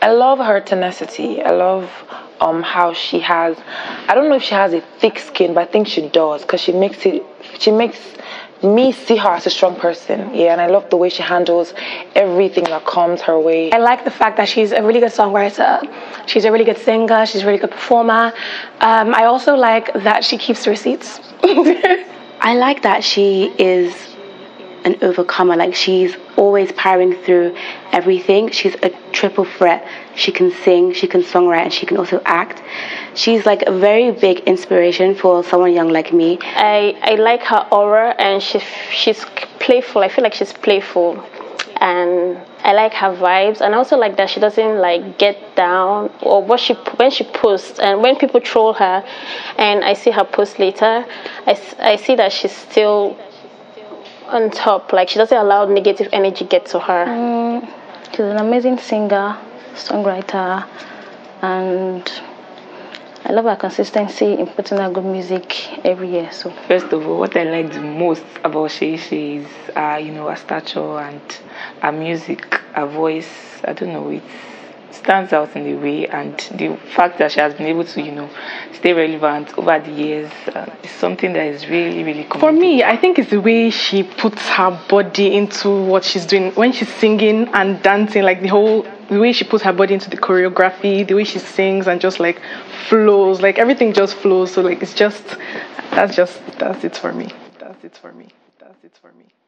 I love her tenacity. I love how she has. I don't know if she has a thick skin, but I think she does because she makes me see her as a strong person. Yeah, and I love the way she handles everything that comes her way. I like the fact that she's a really good songwriter. She's a really good singer. She's a really good performer. I also like that she keeps receipts. I like that she is an overcomer. Like, she's always powering through everything. She's a triple threat. She can sing, she can songwrite, and she can also act. She's like a very big inspiration for someone young like me. I like her aura, and she's playful. I feel like she's playful, and I like her vibes. And I also like that she doesn't like get down or when she posts, and when people troll her and I see her post later, I see that she's still on top. Like, she doesn't allow negative energy get to her. She's an amazing singer, songwriter, and I love her consistency in putting out good music every year. So first of all, what I like the most about Shay Shay is her stature and her music, her voice. I don't know, it stands out in a way, and the fact that she has been able to stay relevant over the years is something that is really, really commendable. For me, I think it's the way she puts her body into what she's doing when she's singing and dancing, like the way she puts her body into the choreography, the way she sings and just like flows, like everything just flows. So like that's it for me. That's it for me.